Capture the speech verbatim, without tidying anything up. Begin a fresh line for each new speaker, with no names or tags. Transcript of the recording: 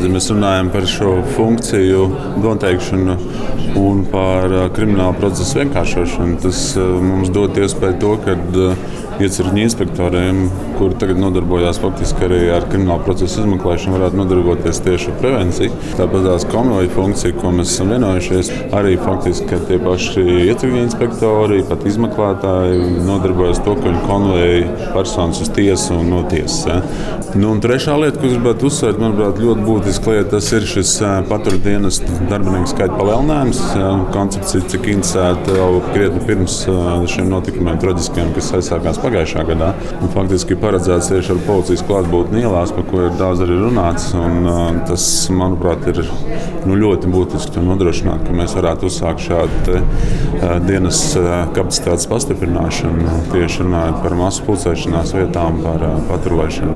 Mēs runājam par šo funkciju noteikšanu un par kriminālu procesu vienkāršošanu. Tas mums dod iespēju to, ka iecirkņu inspektoriem, kuri tagad nodarbojās faktiski arī ar kriminālu procesu izmeklēšanu, varētu nodarboties tieši ar prevenciju. Tāpat tās konvoja funkcija, ko mēs esam vienojušies, arī faktiski tie paši iecirkņu inspektori, pat izmeklētāji nodarbojas to, ka viņi konvoja personas uz tiesu un no tiesas. Ja. Nu, un trešā lieta, ko es gribētu uzsvērt, manuprāt, ļoti būtiska lieta, tas ir šis paturdienesta darbinieku skaita palielinājums. Ja. Koncepts ir cik interesēta jau krietni pirms šiem notikumiem traģiskiem, kas aizsākās pagājušā gadā. Un faktiski paredzēts tieši ar policijas klātbūtni ielās, par ko ir daudz arī runāts. Un, tas, manuprāt, ir nu, ļoti būtiski nodrošināt, ka mēs varētu uzsākt šādu te, dienas kapacitātes pastiprināšanu, tieši runājot par masu pulcēšanās vietām, par patrulēšanu.